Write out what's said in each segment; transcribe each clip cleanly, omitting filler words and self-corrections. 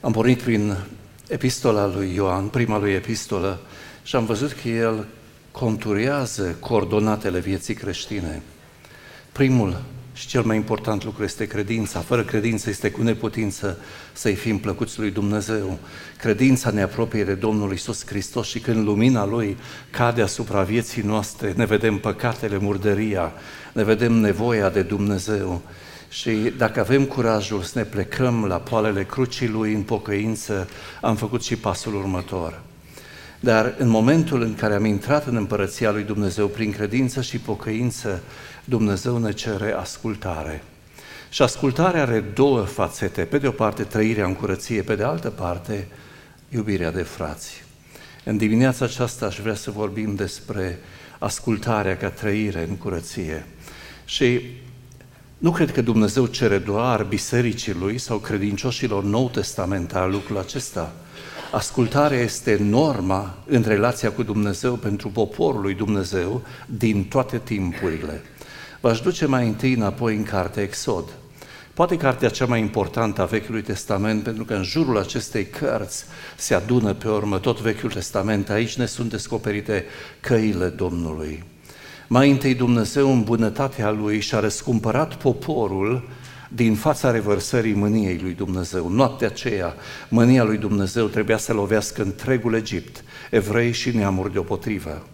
Am pornit prin epistola lui Ioan, prima lui epistolă, și am văzut că el conturează coordonatele vieții creștine. Primul și cel mai important lucru este credința. Fără credință este cu neputință să-i fim plăcuți lui Dumnezeu. Credința ne apropie de Domnul Iisus Hristos și când lumina Lui cade asupra vieții noastre, ne vedem păcatele, murdăria, ne vedem nevoia de Dumnezeu. Și dacă avem curajul să ne plecăm la poalele crucii Lui în pocăință, am făcut și pasul următor. Dar în momentul în care am intrat în împărăția lui Dumnezeu prin credință și pocăință, Dumnezeu ne cere ascultare. Și ascultarea are două fațete. Pe de o parte, trăirea în curăție, pe de altă parte, iubirea de frați. În dimineața aceasta aș vrea să vorbim despre ascultarea ca trăire în curăție. Și nu cred că Dumnezeu cere doar bisericii Lui sau credincioșilor nou testamentari lucrul acesta. Ascultarea este norma în relația cu Dumnezeu pentru poporul lui Dumnezeu din toate timpurile. V-aș duce mai întâi înapoi în cartea Exod. Poate cartea cea mai importantă a Vechiului Testament, pentru că în jurul acestei cărți se adună pe urmă tot Vechiul Testament. Aici ne sunt descoperite căile Domnului. Mai întâi Dumnezeu în bunătatea Lui și-a răscumpărat poporul din fața revărsării mâniei lui Dumnezeu. Noaptea aceea, mânia lui Dumnezeu trebuia să lovească întregul Egipt, evrei și neamuri deopotrivă.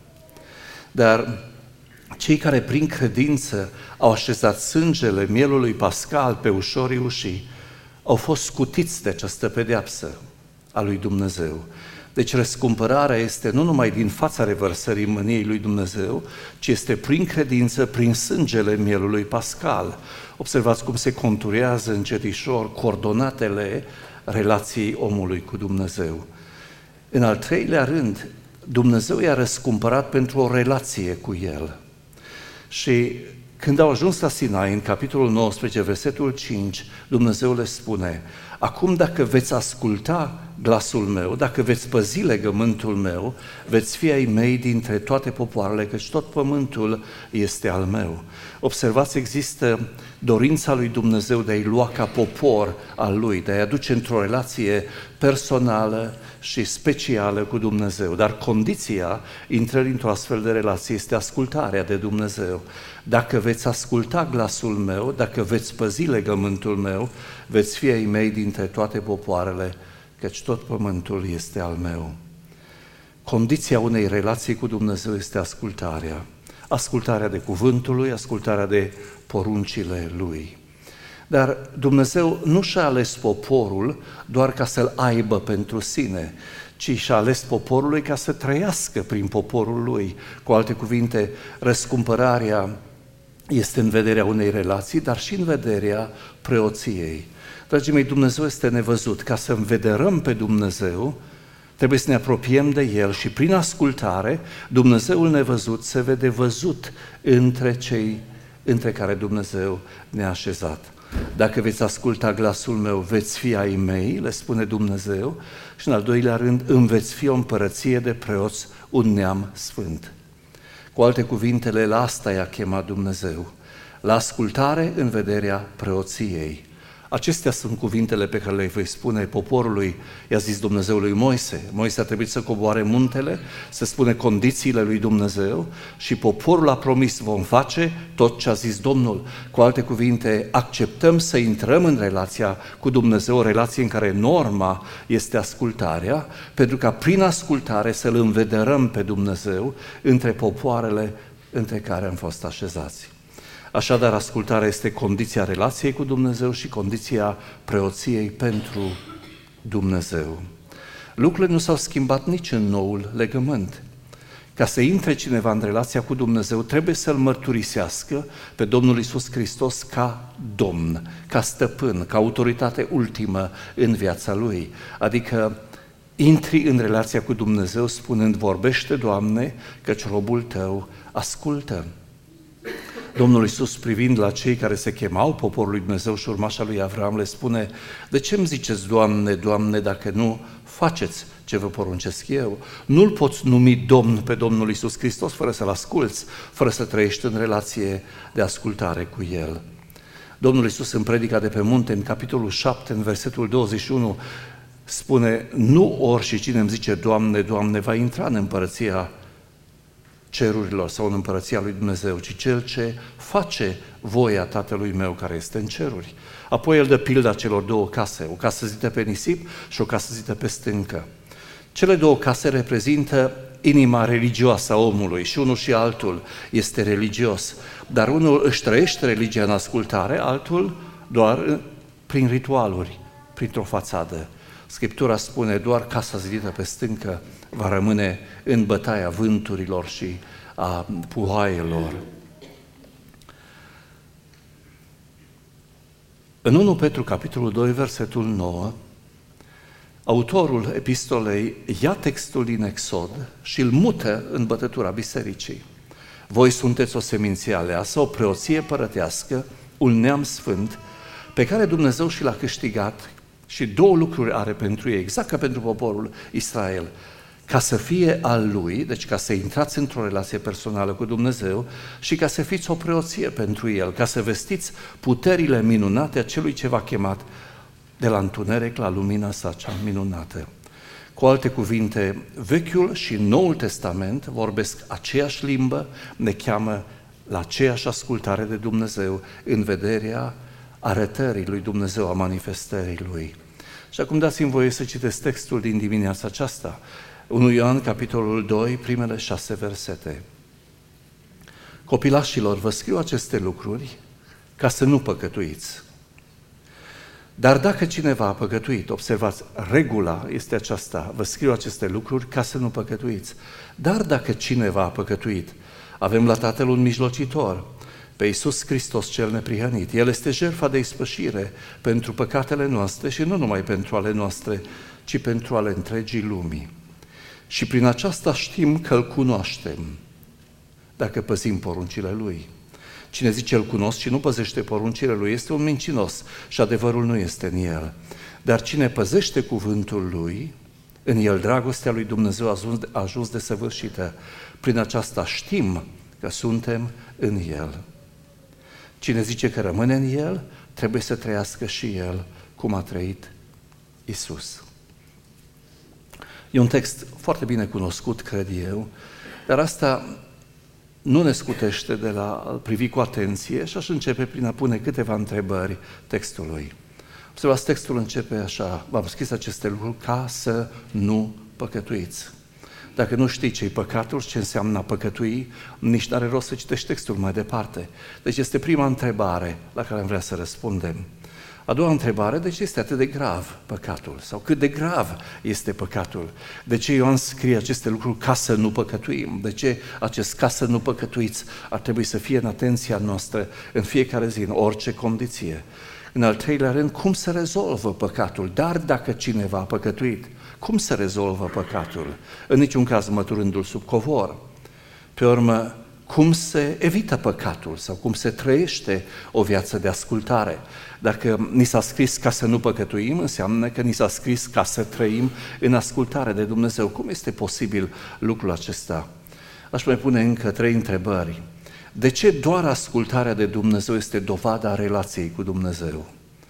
Dar cei care prin credință au așezat sângele mielului pascal pe ușorii ușii, au fost scutiți de această pedeapsă a lui Dumnezeu. Deci răscumpărarea este nu numai din fața revărsării mâniei lui Dumnezeu, ci este prin credință, prin sângele mielului pascal. Observați cum se conturează încetișor coordonatele relației omului cu Dumnezeu. În al treilea rând, Dumnezeu i-a răscumpărat pentru o relație cu El. Și când au ajuns la Sinai, în capitolul 19, versetul 5, Dumnezeu le spune: acum dacă veți asculta glasul meu, dacă veți păzi legământul meu, veți fi ai mei dintre toate popoarele, căci tot pământul este al meu. Observați, există dorința lui Dumnezeu de a-i lua ca popor al Lui, de a-i aduce într-o relație personală și specială cu Dumnezeu. Dar condiția intrării într-o astfel de relație este ascultarea de Dumnezeu. Dacă veți asculta glasul meu, dacă veți păzi legământul meu, veți fi ai mei dintre toate popoarele, căci tot pământul este al meu. Condiția unei relații cu Dumnezeu este ascultarea. Ascultarea de cuvântul Lui, ascultarea de poruncile Lui. Dar Dumnezeu nu și-a ales poporul doar ca să-L aibă pentru sine, ci și-a ales poporul Lui ca să trăiască prin poporul Lui. Cu alte cuvinte, răscumpărarea este în vederea unei relații, dar și în vederea preoției. Dragii mei, Dumnezeu este nevăzut. Ca să învederăm pe Dumnezeu, trebuie să ne apropiem de El și prin ascultare, Dumnezeul nevăzut se vede văzut între cei între care Dumnezeu ne-a așezat. Dacă veți asculta glasul meu, veți fi ai mei, le spune Dumnezeu, și în al doilea rând, îmi veți fi o împărăție de preoți, un neam sfânt. Cu alte cuvinte, la asta i-a chemat Dumnezeu, la ascultare în vederea preoției. Acestea sunt cuvintele pe care le voi spune poporului, i-a zis Dumnezeu lui Moise. Moise a trebuit să coboare muntele, să spune condițiile lui Dumnezeu și poporul a promis: vom face tot ce a zis Domnul. Cu alte cuvinte, acceptăm să intrăm în relația cu Dumnezeu, o relație în care norma este ascultarea, pentru ca prin ascultare să-L învederăm pe Dumnezeu între popoarele între care am fost așezați. Așadar, ascultarea este condiția relației cu Dumnezeu și condiția preoției pentru Dumnezeu. Lucrurile nu s-au schimbat nici în noul legământ. Ca să intre cineva în relația cu Dumnezeu, trebuie să-L mărturisească pe Domnul Iisus Hristos ca Domn, ca Stăpân, ca autoritate ultimă în viața lui. Adică intri în relația cu Dumnezeu spunând: vorbește, Doamne, căci robul Tău ascultă. Domnul Iisus, privind la cei care se chemau poporul lui Dumnezeu și urmașa lui Avram, le spune: de ce îmi ziceți, Doamne, Doamne, dacă nu faceți ce vă poruncesc eu? Nu-L poți numi Domn pe Domnul Iisus Hristos fără să-L asculți, fără să trăiești în relație de ascultare cu El. Domnul Iisus în predica de pe munte, în capitolul 7, în versetul 21, spune, nu oricine îmi zice, Doamne, Doamne, va intra în împărăția cerurilor sau în împărăția lui Dumnezeu, ci cel ce face voia Tatălui meu care este în ceruri. Apoi el dă pilda celor două case, o casă zidită pe nisip și o casă zidită pe stâncă. Cele două case reprezintă inima religioasă a omului, și unul și altul este religios, dar unul își trăiește religia în ascultare, altul doar prin ritualuri, printr-o fațadă. Scriptura spune, doar casa zidită pe stâncă va rămâne în bătaia vânturilor și a puhoaielor. În 1 Petru, capitolul 2, versetul 9, autorul epistolei ia textul din Exod și îl mută în bătătura bisericii. Voi sunteți o seminție aleasă, o preoție părătească, un neam sfânt, pe care Dumnezeu și l-a câștigat, și două lucruri are pentru ei, exact ca pentru poporul Israel, ca să fie al lui, deci ca să intrați într-o relație personală cu Dumnezeu și ca să fiți o preoție pentru el, ca să vestiți puterile minunate a celui ce v-a chemat de la întuneric la lumina sa cea minunată. Cu alte cuvinte, Vechiul și Noul Testament vorbesc aceeași limbă, ne cheamă la aceeași ascultare de Dumnezeu în vederea arătării lui Dumnezeu, a manifestării lui. Și acum dați-mi voie să citesc textul din dimineața aceasta. 1 Ioan, capitolul 2, primele 6 versete. Copilașilor, vă scriu aceste lucruri ca să nu păcătuiți. Dar dacă cineva a păcătuit, observați, regula este aceasta, vă scriu aceste lucruri ca să nu păcătuiți. Dar dacă cineva a păcătuit, avem la Tatăl un mijlocitor, pe Iisus Hristos cel neprihănit. El este jertfa de ispășire pentru păcatele noastre și nu numai pentru ale noastre, ci pentru ale întregii lumii. Și prin aceasta știm că îl cunoaștem, dacă păzim poruncile lui. Cine zice îl cunosc și nu păzește poruncile lui este un mincinos și adevărul nu este în el. Dar cine păzește cuvântul lui, în el dragostea lui Dumnezeu a ajuns desăvârșită. Prin aceasta știm că suntem în el. Cine zice că rămâne în el, trebuie să trăiască și el cum a trăit Iisus. E un text foarte bine cunoscut, cred eu, dar asta nu ne scutește de la a privi cu atenție și aș începe prin a pune câteva întrebări textului. Observați, textul începe așa, v-am scris aceste lucruri ca să nu păcătuiți. Dacă nu știi ce-i păcatul și ce înseamnă a păcătui, nici n-are rost să citești textul mai departe. Deci este prima întrebare la care am vrea să răspundem. A doua întrebare, de ce este atât de grav păcatul? Sau cât de grav este păcatul? De ce Ioan scrie aceste lucruri ca să nu păcătuim? De ce acest ca să nu păcătuiți ar trebui să fie în atenția noastră în fiecare zi, în orice condiție? În al treilea rând, cum se rezolvă păcatul? Dar dacă cineva a păcătuit, cum se rezolvă păcatul? În niciun caz măturându-l sub covor. Pe urmă, cum se evită păcatul sau cum se trăiește o viață de ascultare? Dacă ni s-a scris ca să nu păcătuim, înseamnă că ni s-a scris ca să trăim în ascultare de Dumnezeu. Cum este posibil lucrul acesta? Aș mai pune încă 3 întrebări. De ce doar ascultarea de Dumnezeu este dovada relației cu Dumnezeu?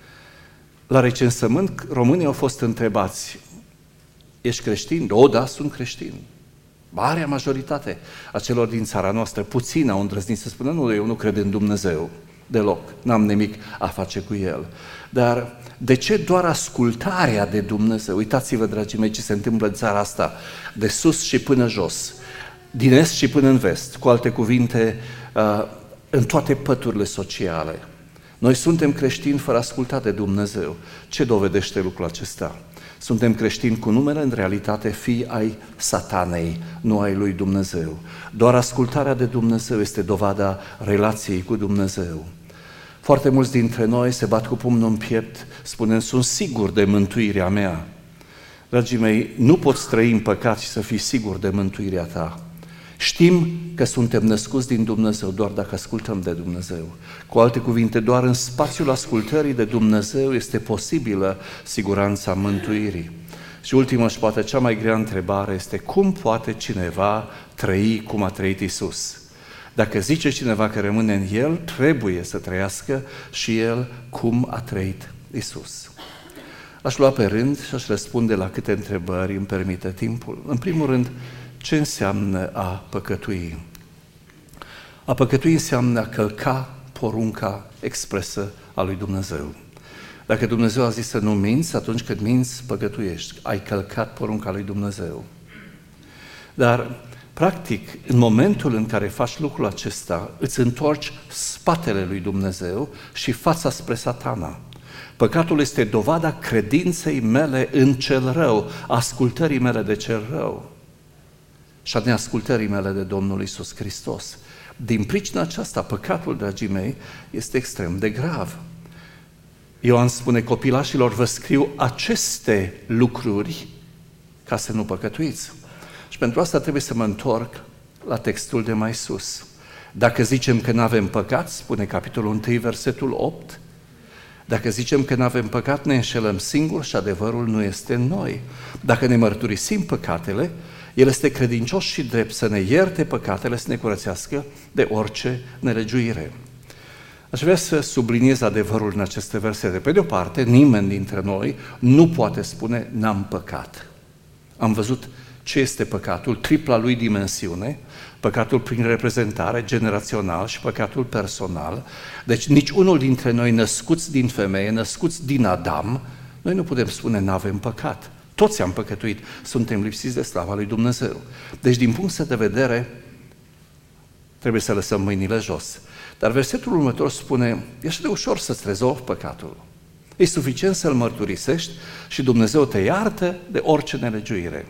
La recensământ, românii au fost întrebați, ești creștin? O, da, sunt creștin. Marea majoritate a celor din țara noastră, puțin au îndrăznit să spună, nu, eu nu cred în Dumnezeu deloc, n-am nimic a face cu El. Dar de ce doar ascultarea de Dumnezeu? Uitați-vă, dragii mei, ce se întâmplă în țara asta, de sus și până jos, din est și până în vest, cu alte cuvinte, în toate păturile sociale. Noi suntem creștini fără a asculta de Dumnezeu. Ce dovedește lucrul acesta? Suntem creștini cu numele, în realitate, fii ai Satanei, nu ai lui Dumnezeu. Doar ascultarea de Dumnezeu este dovada relației cu Dumnezeu. Foarte mulți dintre noi se bat cu pumnul în piept, spunând, sunt sigur de mântuirea mea. Dragii mei, nu poți trăi în păcat și să fii sigur de mântuirea ta. Știm că suntem născuți din Dumnezeu doar dacă ascultăm de Dumnezeu. Cu alte cuvinte, doar în spațiul ascultării de Dumnezeu este posibilă siguranța mântuirii. Și ultima și poate cea mai grea întrebare este cum poate cineva trăi cum a trăit Iisus? Dacă zice cineva că rămâne în El, trebuie să trăiască și El cum a trăit Iisus. Aș lua pe rând și aș răspunde la câte întrebări îmi permite timpul. În primul rând, ce înseamnă a păcătui? A păcătui înseamnă a călca porunca expresă a lui Dumnezeu. Dacă Dumnezeu a zis să nu minți, atunci când minți, păcătuiești. Ai călcat porunca lui Dumnezeu. Dar, practic, în momentul în care faci lucrul acesta, îți întorci spatele lui Dumnezeu și fața spre Satana. Păcatul este dovada credinței mele în cel rău, ascultării mele de cel rău și a neascultării mele de Domnul Iisus Hristos. Din pricina aceasta, păcatul, dragii mei, este extrem de grav. Ioan spune, copilașilor, vă scriu aceste lucruri ca să nu păcătuiți. Și pentru asta trebuie să mă întorc la textul de mai sus. Dacă zicem că nu avem păcat, spune capitolul 1, versetul 8, dacă zicem că nu avem păcat, ne înșelăm singuri și adevărul nu este în noi. Dacă ne mărturisim păcatele, El este credincios și drept să ne ierte păcatele, să ne curățească de orice nelegiuire. Aș vrea să subliniez adevărul în aceste versete. Pe de o parte, nimeni dintre noi nu poate spune n-am păcat. Am văzut ce este păcatul, tripla lui dimensiune, păcatul prin reprezentare, generațional și păcatul personal. Deci nici unul dintre noi născuți din femeie, născuți din Adam, noi nu putem spune n-avem păcat. Toți am păcătuit, suntem lipsiți de slava lui Dumnezeu. Deci din punct de vedere, trebuie să lăsăm mâinile jos. Dar versetul următor spune, e așa de ușor să-ți rezolvi păcatul. E suficient să-l mărturisești și Dumnezeu te iartă de orice nelegiuire.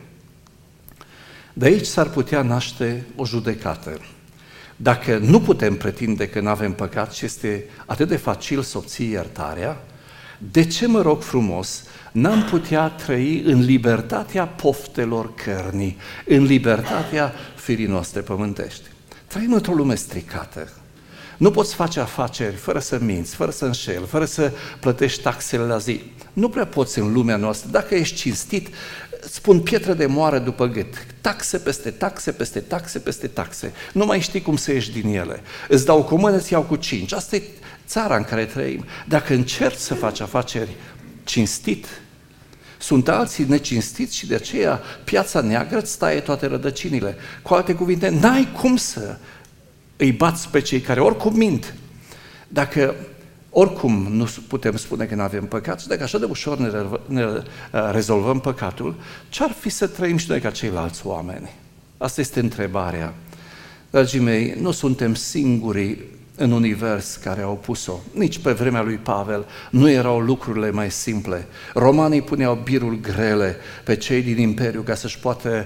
De aici s-ar putea naște o judecată. Dacă nu putem pretinde că nu avem păcat și este atât de facil să obții iertarea, de ce, mă rog frumos, n-am putea trăi în libertatea poftelor cărnii, în libertatea firii noastre pământești? Trăim într-o lume stricată. Nu poți face afaceri fără să minți, fără să înșeli, fără să plătești taxele la zi. Nu prea poți în lumea noastră. Dacă ești cinstit, îți pun pietră de moară după gât. Taxe peste taxe, peste taxe, peste taxe. Nu mai știi cum să ieși din ele. Îți dau cu mână, îți iau cu 5. Asta e țara în care trăim. Dacă încerci să faci afaceri cinstit, sunt alții necinstiți și de aceea piața neagră îți taie toate rădăcinile. Cu alte cuvinte, n-ai cum să îi bați pe cei care oricum mint. Dacă oricum nu putem spune că nu avem păcat și dacă așa de ușor ne rezolvăm păcatul, ce-ar fi să trăim și noi ca ceilalți oameni? Asta este întrebarea. Dragii mei, nu suntem singurii în univers care au pus-o. Nici pe vremea lui Pavel nu erau lucrurile mai simple. Romanii puneau birul grele pe cei din imperiu ca să-și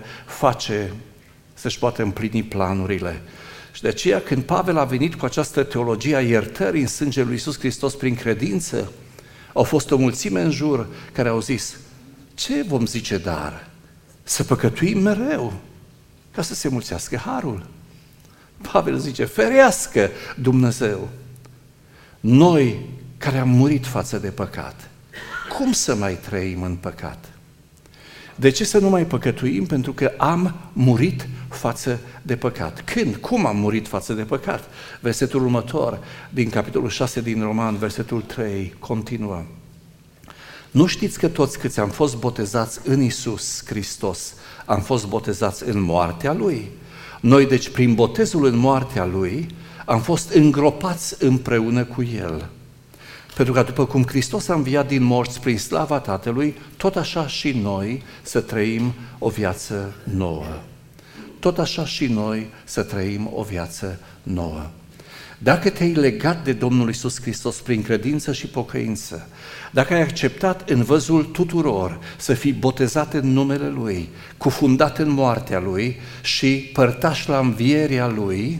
poată împlini planurile. Și de aceea când Pavel a venit cu această teologie a iertării în sângele lui Iisus Hristos prin credință, au fost o mulțime în jur care au zis, ce vom zice dar? Să păcătuim mereu ca să se mulțească harul. Pavel zice, ferească Dumnezeu! Noi care am murit față de păcat, cum să mai trăim în păcat? De ce să nu mai păcătuim? Pentru că am murit față de păcat. Când? Cum am murit față de păcat? Versetul următor, din capitolul 6 din Roman, versetul 3, continuă. Nu știți că toți câți am fost botezați în Iisus Hristos, am fost botezați în moartea Lui? Noi, deci, prin botezul în moartea Lui, am fost îngropați împreună cu El. Pentru că după cum Hristos a înviat din morți prin slava Tatălui, tot așa și noi să trăim o viață nouă. Tot așa și noi să trăim o viață nouă. Dacă te-ai legat de Domnul Iisus Hristos prin credință și pocăință, dacă ai acceptat în văzul tuturor să fii botezat în numele Lui, cufundat în moartea Lui și părtaș la învierea Lui,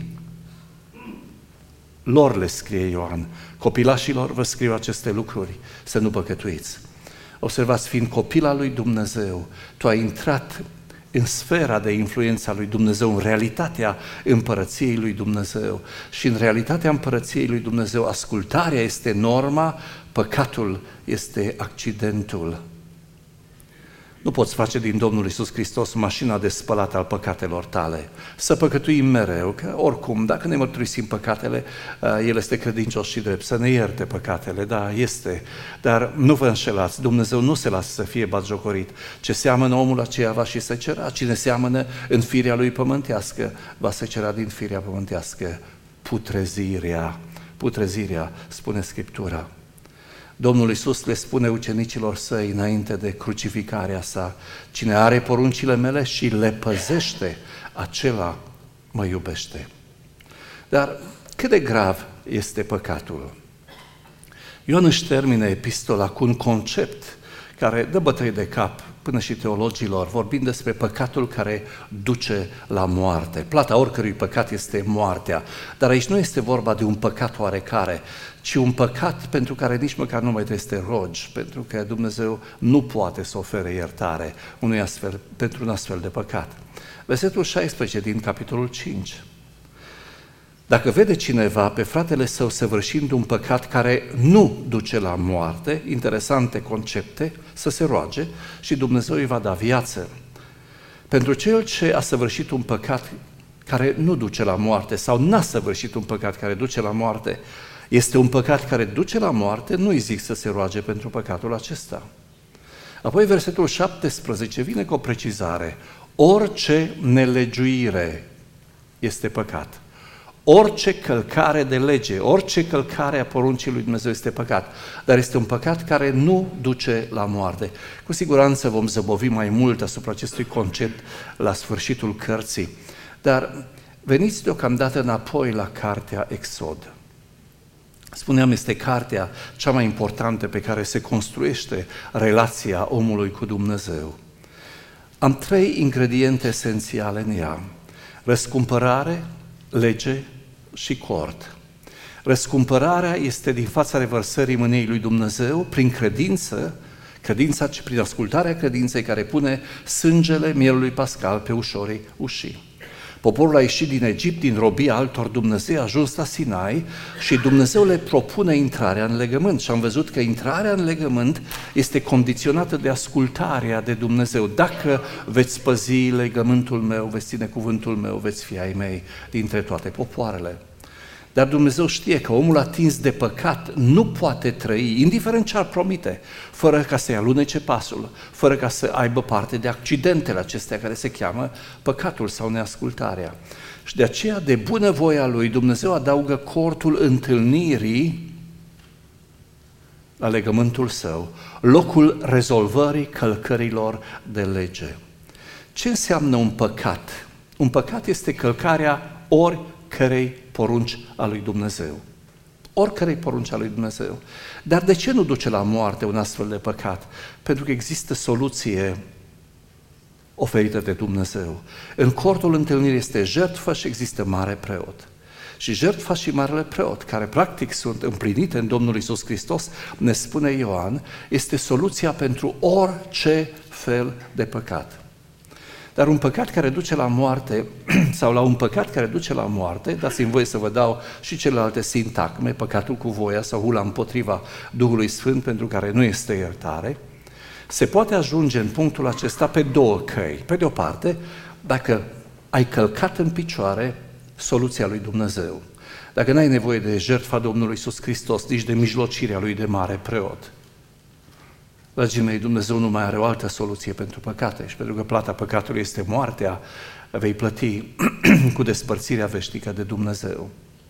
lor le scrie Ioan, copilașilor vă scriu aceste lucruri, să nu păcătuiți. Observați, fiind copil al lui Dumnezeu, tu ai intrat în sfera de influență a lui Dumnezeu, în realitatea împărăției lui Dumnezeu. Și în realitatea împărăției lui Dumnezeu, ascultarea este norma, păcatul este accidentul. Nu poți face din Domnul Iisus Hristos mașina de spălat al păcatelor tale. Să păcătuim mereu, că oricum, dacă ne mărturisim păcatele, El este credincios și drept, să ne ierte păcatele, da, este. Dar nu vă înșelați, Dumnezeu nu se lasă să fie batjocorit. Ce seamănă omul, aceea va și secera. Cine seamănă în firea lui pământească, va secera din firea pământească. Putrezirea, spune Scriptura. Domnul Iisus le spune ucenicilor săi înainte de crucificarea sa: cine are poruncile mele și le păzește, acela mă iubește. Dar cât de grav este păcatul? Ioan își termină epistola cu un concept care dă bătăi de cap până și teologilor, vorbind despre păcatul care duce la moarte. Plata oricărui păcat este moartea, dar aici nu este vorba de un păcat oarecare, ci un păcat pentru care nici măcar nu mai trebuie să te rogi, pentru că Dumnezeu nu poate să ofere iertare pentru un astfel de păcat. Versetul 16 din capitolul 5. Dacă vede cineva pe fratele său săvârșind un păcat care nu duce la moarte, interesante concepte, să se roage și Dumnezeu îi va da viață. Pentru cel ce a săvârșit un păcat care nu duce la moarte sau n-a săvârșit un păcat care duce la moarte, este un păcat care duce la moarte, nu îi zic să se roage pentru păcatul acesta. Apoi versetul 17 vine cu o precizare: orice nelegiuire este păcat. Orice călcare de lege, orice călcare a poruncii lui Dumnezeu este păcat, dar este un păcat care nu duce la moarte. Cu siguranță vom zăbovi mai mult asupra acestui concept la sfârșitul cărții, dar veniți deocamdată înapoi la cartea Exod. Spuneam, este cartea cea mai importantă pe care se construiește relația omului cu Dumnezeu. Am 3 ingrediente esențiale în ea: răscumpărare, lege și cord. Răscumpărarea este din fața revărsării mâniei lui Dumnezeu prin prin ascultarea credinței care pune sângele mielului pascal pe ușorii ușii. Poporul a ieșit din Egipt, din robia altor Dumnezei, a ajuns la Sinai și Dumnezeu le propune intrarea în legământ. Și am văzut că intrarea în legământ este condiționată de ascultarea de Dumnezeu. Dacă veți păzi legământul meu, veți ține cuvântul meu, veți fi ai mei dintre toate popoarele. Dar Dumnezeu știe că omul atins de păcat nu poate trăi, indiferent ce ar promite, fără ca să-i alunece pasul, fără ca să aibă parte de accidentele acestea care se cheamă păcatul sau neascultarea. Și de aceea, de bunăvoia lui, Dumnezeu adaugă cortul întâlnirii la legământul său, locul rezolvării călcărilor de lege. Ce înseamnă un păcat? Un păcat este călcarea oricărei porunci a lui Dumnezeu. Oricărei porunci a lui Dumnezeu. Dar de ce nu duce la moarte un astfel de păcat? Pentru că există soluție oferită de Dumnezeu. În cortul întâlnirii este jertfă și există mare preot. Și jertfa și marele preot, care practic sunt împlinite în Domnul Iisus Hristos, ne spune Ioan, este soluția pentru orice fel de păcat. Dar un păcat care duce la moarte, sau la un păcat care duce la moarte, dați-mi voie să vă dau și celelalte sintagme, păcatul cu voia sau hula împotriva Duhului Sfânt, pentru care nu este iertare, se poate ajunge în punctul acesta pe 2 căi. Pe de o parte, dacă ai călcat în picioare soluția lui Dumnezeu, dacă n-ai nevoie de jertfa Domnului Iisus Hristos, nici de mijlocirea lui de mare preot. Dragii mei, Dumnezeu nu mai are o altă soluție pentru păcate și pentru că plata păcatului este moartea, vei plăti cu despărțirea veșnică de Dumnezeu.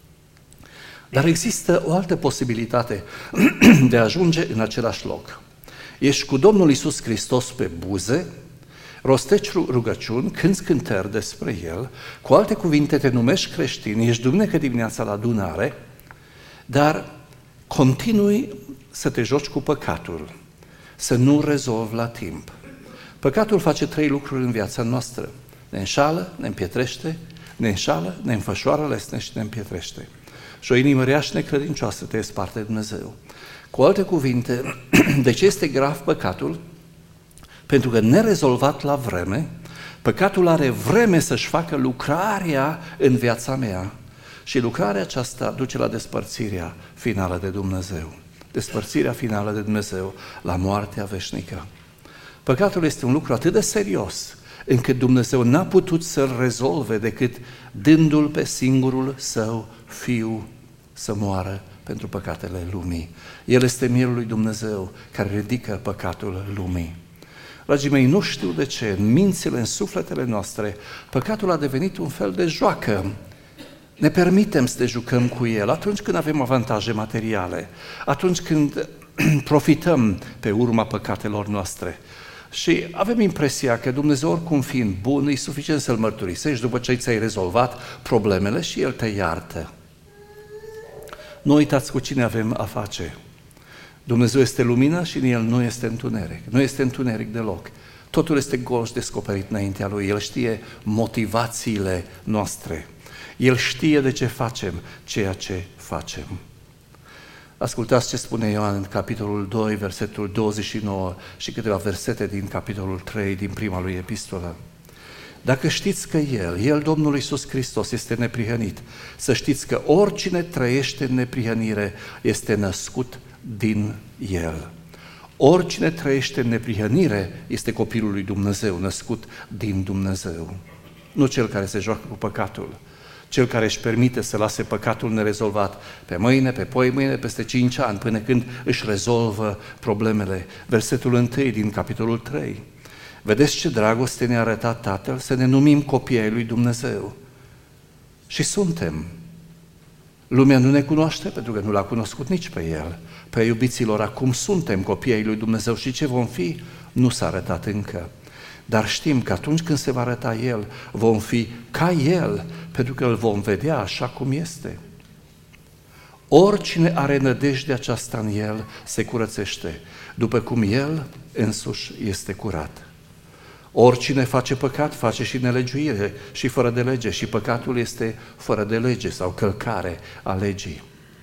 Dar există o altă posibilitate de a ajunge în același loc. Ești cu Domnul Iisus Hristos pe buze, rostești rugăciuni, cânți cântări despre El, cu alte cuvinte te numești creștin, ești duminică dimineața la adunare, dar continui să te joci cu păcatul, să nu rezolvi la timp. Păcatul face 3 lucruri în viața noastră. Ne înșală, ne împietrește, ne înșală, ne înfășoară lesne și ne împietrește. Și o inimă rea și necredincioasă te desparte de Dumnezeu. Cu alte cuvinte, de ce este grav păcatul? Pentru că nerezolvat la vreme, păcatul are vreme să-și facă lucrarea în viața mea și lucrarea aceasta duce la despărțirea finală de Dumnezeu. Despărțirea finală de Dumnezeu, la moartea veșnică. Păcatul este un lucru atât de serios, încât Dumnezeu n-a putut să-l rezolve decât dându-l pe singurul său Fiu să moară pentru păcatele lumii. El este Mielul lui Dumnezeu care ridică păcatul lumii. Dragii mei, nu știu de ce, în mințile, în sufletele noastre, păcatul a devenit un fel de joacă. Ne permitem să ne jucăm cu el atunci când avem avantaje materiale, atunci când profităm pe urma păcatelor noastre. Și avem impresia că Dumnezeu, oricum fiind bun, e suficient să-L mărturisești după ce ți-ai rezolvat problemele și El te iartă. Nu uitați cu cine avem a face. Dumnezeu este lumină și în El nu este întuneric. Nu este întuneric deloc. Totul este gol și descoperit înaintea Lui. El știe motivațiile noastre. El știe de ce facem ceea ce facem. Ascultați ce spune Ioan în capitolul 2, versetul 29 și câteva versete din capitolul 3 din prima lui epistolă. Dacă știți că El, Domnul Iisus Hristos, este neprihănit, să știți că oricine trăiește în neprihănire este născut din El. Oricine trăiește în neprihănire este copilul lui Dumnezeu, născut din Dumnezeu. Nu cel care se joacă cu păcatul, cel care își permite să lase păcatul nerezolvat pe mâine, pe poimâine, peste 5 ani, până când își rezolvă problemele. Versetul 1 din capitolul 3. Vedeți ce dragoste ne-a arătat Tatăl? Să ne numim copii ai lui Dumnezeu. Și suntem. Lumea nu ne cunoaște pentru că nu l-a cunoscut nici pe El. Pe iubiților, acum suntem copii ai lui Dumnezeu și ce vom fi? Nu s-a arătat încă. Dar știm că atunci când se va arăta El, vom fi ca El, pentru că îl vom vedea așa cum este. Oricine are nădejde aceasta în El se curățește, după cum El însuși este curat. Oricine face păcat, face și nelegiuire și fără de lege, și păcatul este fără de lege sau călcare a legii.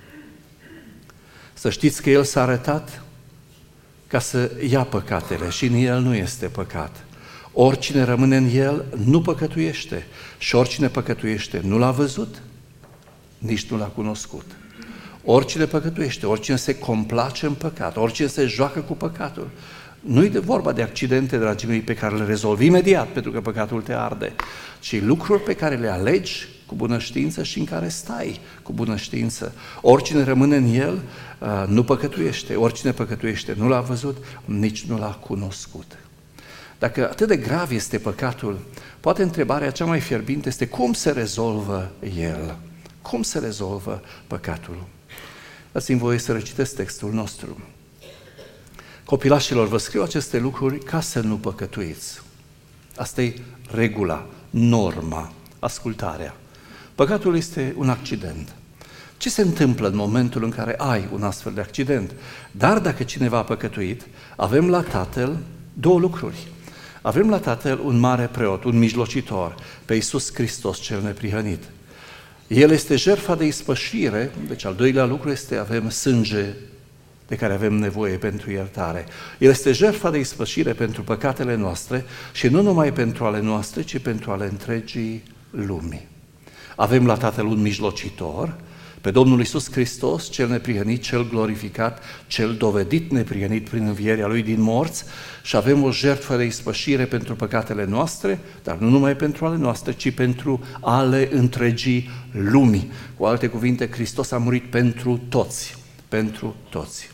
Să știți că El s-a arătat ca să ia păcatele și în El nu este păcat. Oricine rămâne în El nu păcătuiește și oricine păcătuiește nu l-a văzut, nici nu l-a cunoscut. Oricine păcătuiește, oricine se complace în păcat, oricine se joacă cu păcatul, nu-i de vorba de accidente, dragii mei, pe care le rezolvi imediat pentru că păcatul te arde, ci lucruri pe care le alegi cu bună știință și în care stai cu bună știință. Oricine rămâne în El nu păcătuiește, oricine păcătuiește nu l-a văzut, nici nu l-a cunoscut. Dacă atât de grav este păcatul, poate întrebarea cea mai fierbinte este cum se rezolvă el? Cum se rezolvă păcatul? Dați-mi voie să recitesc textul nostru. Copilașilor, vă scriu aceste lucruri ca să nu păcătuiți. Asta e regula, norma, ascultarea. Păcatul este un accident. Ce se întâmplă în momentul în care ai un astfel de accident? Dar dacă cineva a păcătuit, avem la Tatăl două lucruri. Avem la Tatăl un mare preot, un mijlocitor, pe Iisus Hristos cel neprihănit. El este jertfa de ispășire, deci al doilea lucru este avem sânge de care avem nevoie pentru iertare. El este jertfa de ispășire pentru păcatele noastre și nu numai pentru ale noastre, ci pentru ale întregii lumii. Avem la Tatăl un mijlocitor, pe Domnul Iisus Hristos, cel neprihănit, cel glorificat, cel dovedit neprihănit prin învierea Lui din morți și avem o jertfă de ispășire pentru păcatele noastre, dar nu numai pentru ale noastre, ci pentru ale întregii lumii. Cu alte cuvinte, Hristos a murit pentru toți, pentru toți.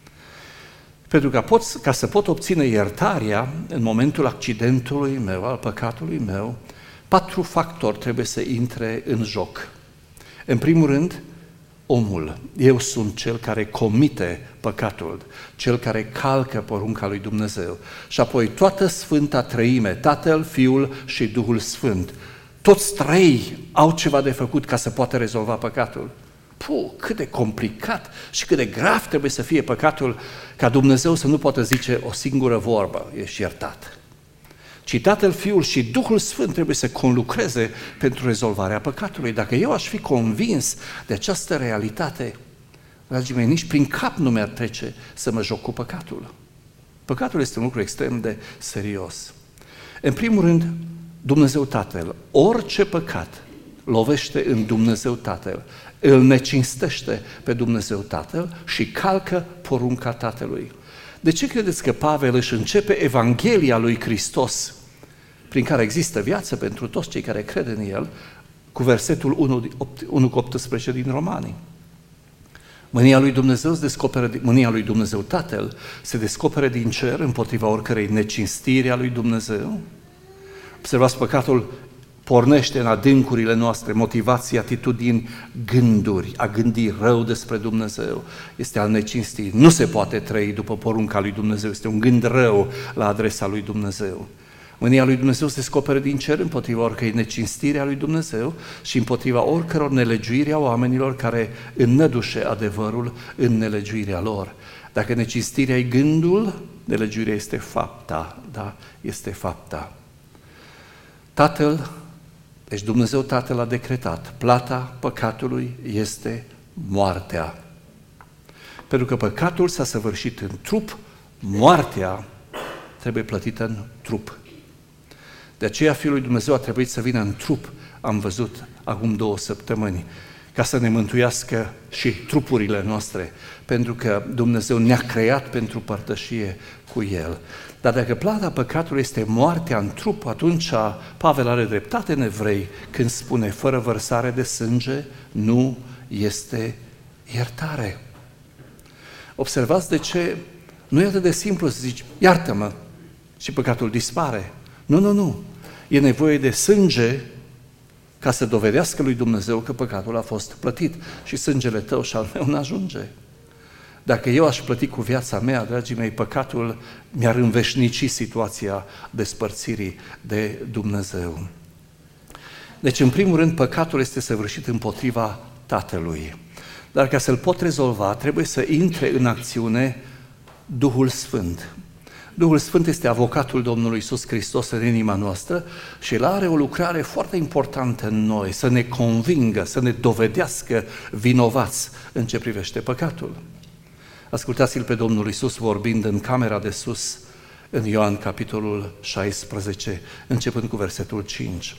Pentru că ca să pot obține iertarea în momentul accidentului meu, al păcatului meu, 4 factori trebuie să intre în joc. În primul rând, omul. Eu sunt cel care comite păcatul, cel care calcă porunca lui Dumnezeu. Și apoi toată Sfânta Treime, Tatăl, Fiul și Duhul Sfânt. Toți trei au ceva de făcut ca să poată rezolva păcatul. Cât de complicat și cât de grav trebuie să fie păcatul ca Dumnezeu să nu poată zice o singură vorbă, ești iertat. Ci Tatăl, Fiul și Duhul Sfânt trebuie să conlucreze pentru rezolvarea păcatului. Dacă eu aș fi convins de această realitate, dragii mei, nici prin cap nu mi-ar trece să mă joc cu păcatul. Păcatul este un lucru extrem de serios. În primul rând, Dumnezeu Tatăl, orice păcat lovește în Dumnezeu Tatăl, îl necinstește pe Dumnezeu Tatăl și calcă porunca Tatălui. De ce credeți că Pavel își începe Evanghelia lui Hristos, prin care există viață pentru toți cei care cred în El, cu versetul 1:18 din Romani? Mânia lui Dumnezeu mânia lui Dumnezeu Tatăl se descoperă din cer împotriva oricărei necinstiri a lui Dumnezeu. Observați, păcatul pornește în adâncurile noastre motivații, atitudini, gânduri, a gândi rău despre Dumnezeu. Este al necinstirii. Nu se poate trăi după porunca lui Dumnezeu. Este un gând rău la adresa lui Dumnezeu. Mânia lui Dumnezeu se descoperă din cer împotriva oricărei necinstiri a lui Dumnezeu și împotriva oricăror nelegiuiri a oamenilor care înnădușe adevărul în nelegiuirea lor. Dacă necinstirea e gândul, nelegiuirea este fapta. Da, este fapta. Tatăl, deci Dumnezeu Tatăl a decretat, plata păcatului este moartea. Pentru că păcatul s-a săvârșit în trup, moartea trebuie plătită în trup. De aceea Fiul lui Dumnezeu a trebuit să vină în trup, am văzut acum 2 săptămâni, ca să ne mântuiască și trupurile noastre, pentru că Dumnezeu ne-a creat pentru părtășie cu El. Dar dacă plata păcatului este moartea în trup, atunci Pavel are dreptate în Evrei când spune, fără vărsare de sânge nu este iertare. Observați de ce nu e atât de simplu să zici, iartă-mă și păcatul dispare. Nu. E nevoie de sânge ca să dovedească lui Dumnezeu că păcatul a fost plătit și sângele tău și al meu n-ajunge. Dacă eu aș plăti cu viața mea, dragii mei, păcatul mi-ar înveșnici situația despărțirii de Dumnezeu. Deci, în primul rând, păcatul este săvârșit împotriva Tatălui. Dar ca să-l pot rezolva, trebuie să intre în acțiune Duhul Sfânt. Duhul Sfânt este avocatul Domnului Iisus Hristos în inima noastră și El are o lucrare foarte importantă în noi, să ne convingă, să ne dovedească vinovați în ce privește păcatul. Ascultați-l pe Domnul Iisus vorbind în camera de sus, în Ioan capitolul 16, începând cu versetul 5.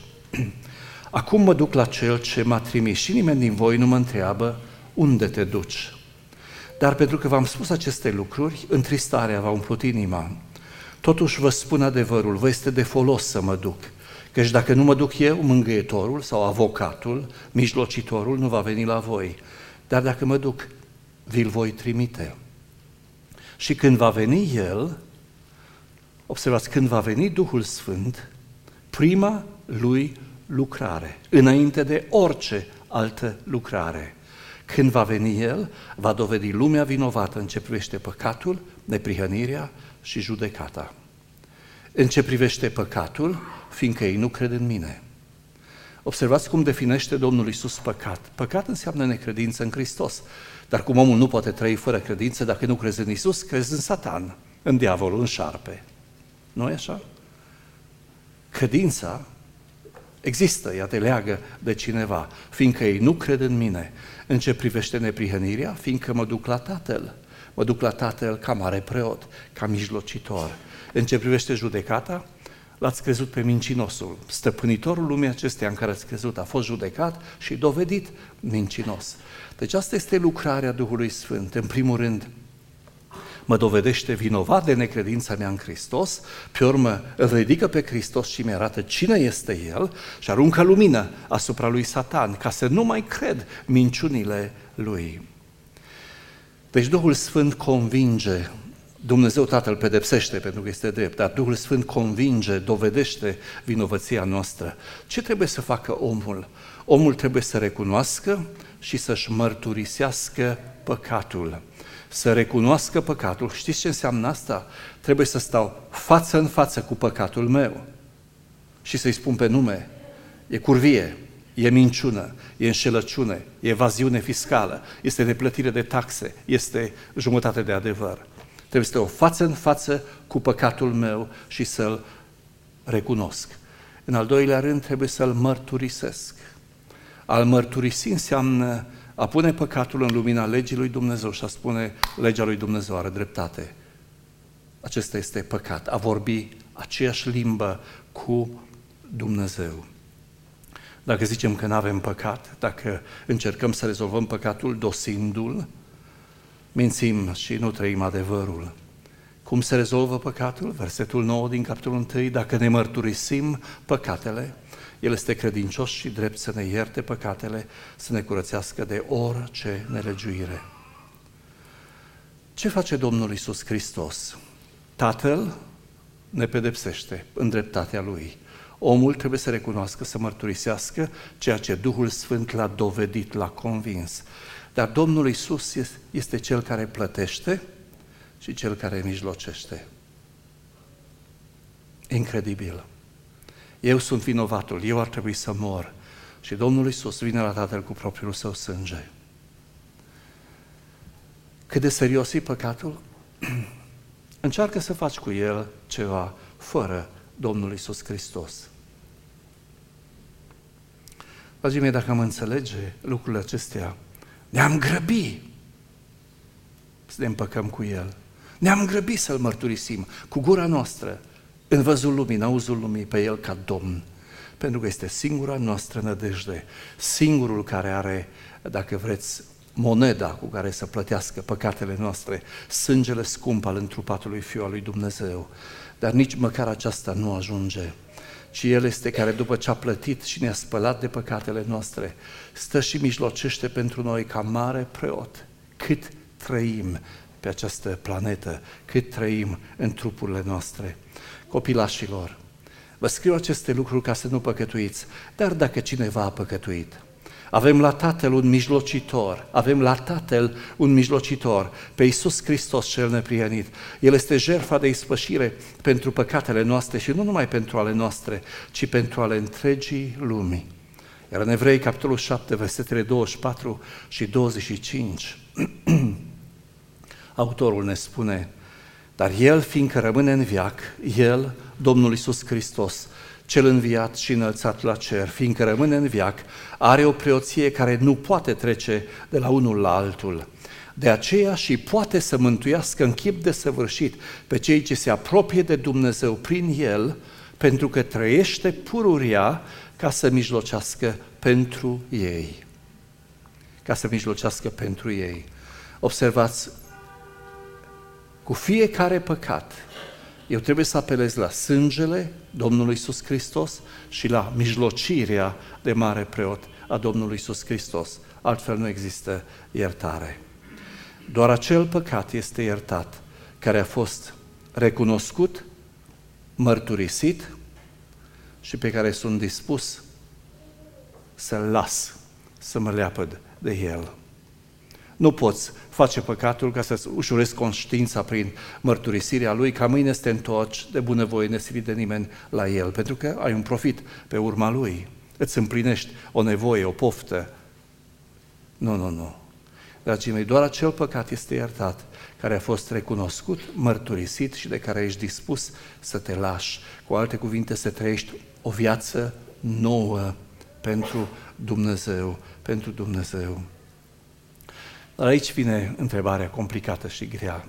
Acum mă duc la Cel ce m-a trimis și nimeni din voi nu mă întreabă unde te duci. Dar pentru că v-am spus aceste lucruri, întristarea v-a umplut inima. Totuși vă spun adevărul, vă este de folos să mă duc, căci dacă nu mă duc eu, mângâietorul sau avocatul, mijlocitorul, nu va veni la voi. Dar dacă mă duc, vi-l voi trimite. Și când va veni El, observați, când va veni Duhul Sfânt, prima lui lucrare, înainte de orice altă lucrare. Când va veni El, va dovedi lumea vinovată în ce privește păcatul, neprihănirea și judecata. În ce privește păcatul, fiindcă ei nu cred în mine. Observați cum definește Domnul Iisus păcat. Păcat înseamnă necredință în Hristos. Dar cum omul nu poate trăi fără credință, dacă nu crezi în Iisus, crezi în Satan, în diavolul, în șarpe. Nu e așa? Credința există, ea te leagă de cineva, fiindcă ei nu cred în mine. În ce privește neprihănirea, fiindcă mă duc la Tatăl. Mă duc la Tatăl ca mare preot, ca mijlocitor. În ce privește judecata, l-ați crezut pe mincinosul. Stăpânitorul lumii acesteia în care ați crezut a fost judecat și dovedit mincinos. Deci asta este lucrarea Duhului Sfânt. În primul rând, mă dovedește vinovat de necredința mea în Hristos, pe urmă îl ridică pe Hristos și mi-arată cine este El și aruncă lumină asupra lui Satan, ca să nu mai cred minciunile lui. Deci Duhul Sfânt convinge, Dumnezeu Tatăl pedepsește pentru că este drept, dar Duhul Sfânt convinge, dovedește vinovăția noastră. Ce trebuie să facă omul? Omul trebuie să recunoască și să-și mărturisească păcatul. Să recunoască păcatul. Știți ce înseamnă asta? Trebuie să stau față în față cu păcatul meu și să-i spun pe nume. E curvie, e minciună, e înșelăciune, e evaziune fiscală, este neplătire de taxe, este jumătate de adevăr. Trebuie să stau față în față cu păcatul meu și să-l recunosc. În al doilea rând, trebuie să-l mărturisesc. A-l mărturisi înseamnă a pune păcatul în lumina legii lui Dumnezeu și a spune, legea lui Dumnezeu are dreptate. Acesta este păcat, a vorbi aceeași limbă cu Dumnezeu. Dacă zicem că nu avem păcat, dacă încercăm să rezolvăm păcatul dosindu-l, mințim și nu trăim adevărul. Cum se rezolvă păcatul? Versetul 9 din capitolul 1, dacă ne mărturisim păcatele, El este credincios și drept să ne ierte păcatele, să ne curățească de orice nelegiuire. Ce face Domnul Iisus Hristos? Tatăl ne pedepsește în dreptatea Lui. Omul trebuie să recunoască, să mărturisească ceea ce Duhul Sfânt l-a dovedit, l-a convins. Dar Domnul Iisus este Cel care plătește și Cel care mijlocește. Incredibil! Eu sunt vinovatul, eu ar trebui să mor. Și Domnul Iisus vine la Tatăl cu propriul Său sânge. Cât de serios e păcatul? Încearcă să faci cu el ceva fără Domnul Iisus Hristos. Dragii mei, dacă am înțelege lucrurile acestea, ne-am grăbit să ne împăcăm cu El. Ne-am grăbit să-L mărturisim cu gura noastră, în văzul lumii, în auzul lumii, pe El ca Domn. Pentru că este singura noastră nădejde, singurul care are, dacă vreți, moneda cu care să plătească păcatele noastre, sângele scump al întrupatului Fiul al lui Dumnezeu. Dar nici măcar aceasta nu ajunge, ci El este care după ce a plătit și ne-a spălat de păcatele noastre, stă și mijlocește pentru noi ca mare preot, cât trăim pe această planetă, cât trăim în trupurile noastre. Copilașilor, vă scriu aceste lucruri ca să nu păcătuiți, dar dacă cineva a păcătuit, avem la Tatăl un mijlocitor, pe Iisus Hristos cel neprihănit. El este jertfa de ispășire pentru păcatele noastre și nu numai pentru ale noastre, ci pentru ale întregii lumii. Iar în Evrei, capitolul 7, versetele 24 și 25, autorul ne spune: dar El, fiindcă rămâne în veac, El, Domnul Iisus Hristos, Cel înviat și înălțat la cer, fiindcă rămâne în veac, are o preoție care nu poate trece de la unul la altul. De aceea și poate să mântuiască în chip desăvârșit pe cei ce se apropie de Dumnezeu prin El, pentru că trăiește pururea ca să mijlocească pentru ei. Ca să mijlocească pentru ei. Observați, cu fiecare păcat, eu trebuie să apelez la sângele Domnului Iisus Hristos și la mijlocirea de mare preot a Domnului Iisus Hristos. Altfel nu există iertare. Doar acel păcat este iertat care a fost recunoscut, mărturisit și pe care sunt dispus să-l las, să mă leapăd de el. Nu poți face păcatul ca să-ți ușurezi conștiința prin mărturisirea lui, ca mâine să te întorci de bunăvoie nesilit de nimeni la el, pentru că ai un profit pe urma lui, îți împlinești o nevoie, o poftă. Nu. Dragii mei, doar acel păcat este iertat care a fost recunoscut, mărturisit și de care ești dispus să te lași. Cu alte cuvinte, să trăiești o viață nouă pentru Dumnezeu, Dar aici vine întrebarea complicată și grea.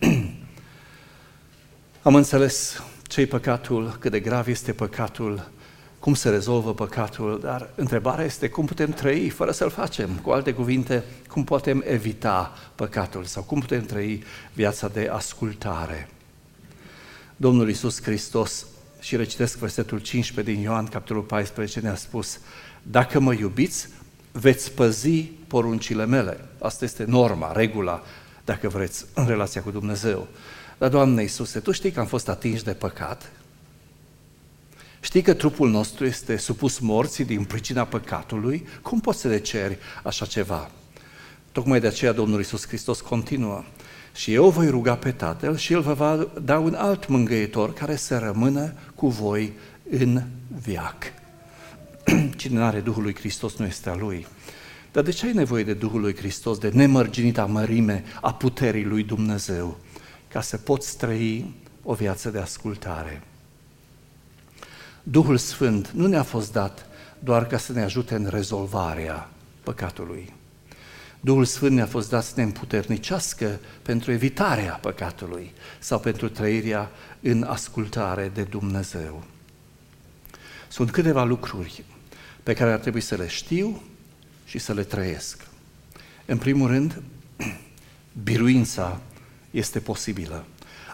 Am înțeles ce-i păcatul, cât de grav este păcatul, cum se rezolvă păcatul, dar întrebarea este cum putem trăi fără să-l facem. Cu alte cuvinte, cum putem evita păcatul sau cum putem trăi viața de ascultare. Domnul Iisus Hristos, și recitesc versetul 15 din Ioan, capitolul 14, ne-a spus: dacă mă iubiți, veți păzi poruncile mele. Asta este norma, regula, dacă vreți, în relația cu Dumnezeu. Dar, Doamne Iisuse, Tu știi că am fost atinși de păcat? Știi că trupul nostru este supus morții din pricina păcatului? Cum poți să le ceri așa ceva? Tocmai de aceea Domnul Iisus Hristos continuă: și eu voi ruga pe Tatăl și El vă va da un alt mângâietor care să rămână cu voi în veac. Cine nu are Duhul lui Hristos nu este a Lui. Dar de ce ai nevoie de Duhul lui Hristos, de nemărginita mărime a puterii lui Dumnezeu, ca să poți trăi o viață de ascultare? Duhul Sfânt nu ne-a fost dat doar ca să ne ajute în rezolvarea păcatului. Duhul Sfânt ne-a fost dat să ne împuternicească pentru evitarea păcatului sau pentru trăirea în ascultare de Dumnezeu. Sunt câteva lucruri pe care ar trebui să le știu și să le trăiesc. În primul rând, biruința este posibilă.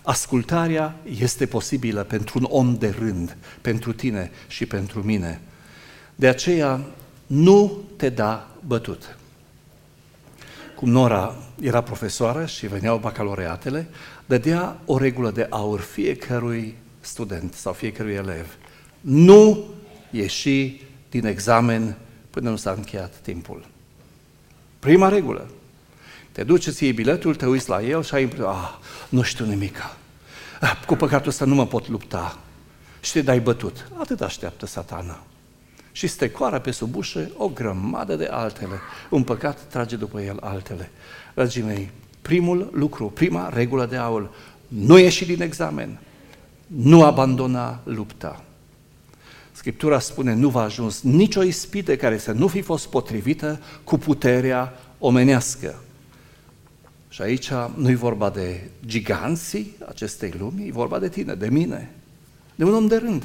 Ascultarea este posibilă pentru un om de rând, pentru tine și pentru mine. De aceea, nu te da bătut. Cum Nora era profesoară și veneau bacalaureatele, dădea o regulă de aur fiecărui student sau fiecărui elev. Nu ieși din examen până nu s-a încheiat timpul. Prima regulă. Te duci, îți iei biletul, te uiți la el și ai impresia, nu știu nimica. Cu păcatul ăsta nu mă pot lupta. Și te dai bătut. Atât așteaptă Satana. Și stecoară pe sub ușă o grămadă de altele. Un păcat trage după el altele. Dragii mei, primul lucru, prima regulă de aur, nu ieși din examen, nu abandona lupta. Scriptura spune, nu va ajuns nicio ispită care să nu fi fost potrivită cu puterea omenească. Și aici nu e vorba de giganții acestei lumi, e vorba de tine, de mine, de un om de rând.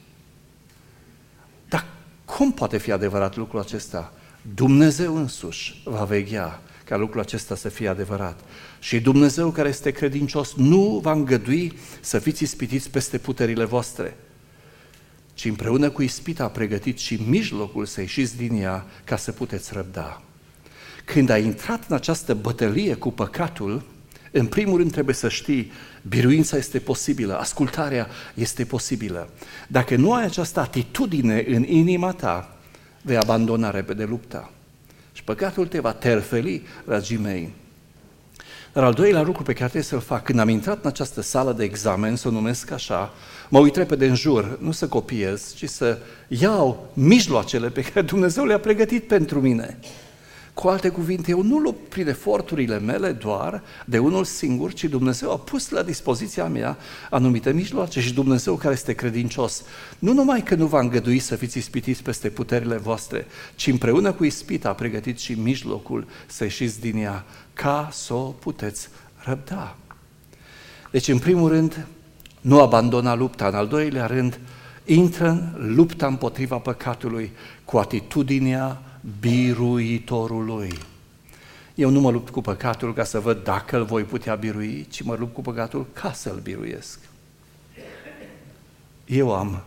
Dar cum poate fi adevărat lucrul acesta? Dumnezeu însuși va veghea ca lucrul acesta să fie adevărat. Și Dumnezeu care este credincios nu va îngădui să fiți ispitiți peste puterile voastre, ci împreună cu ispita a pregătit și mijlocul să ieșiți din ea ca să puteți răbda. Când ai intrat în această bătălie cu păcatul, în primul rând trebuie să știi, biruința este posibilă, ascultarea este posibilă. Dacă nu ai această atitudine în inima ta, vei abandona repede lupta. Și păcatul te va terfeli, dragii mei. Dar al doilea lucru pe care trebuie să-l fac, când am intrat în această sală de examen, să o numesc așa, mă uit repede în jur, nu să copiez, ci să iau mijloacele pe care Dumnezeu le-a pregătit pentru mine. Cu alte cuvinte, eu nu lupt prin eforturile mele doar de unul singur, ci Dumnezeu a pus la dispoziția mea anumite mijloace și Dumnezeu care este credincios, nu numai că nu va îngădui să fiți ispitiți peste puterile voastre, ci împreună cu ispita a pregătit și mijlocul să ieșiți din ea, ca să o puteți răbda. Deci, în primul rând, nu abandona lupta, în al doilea rând, intră în lupta împotriva păcatului cu atitudinea biruitorului. Eu nu mă lupt cu păcatul ca să văd dacă îl voi putea birui, ci mă lupt cu păcatul ca să-l biruiesc. Eu am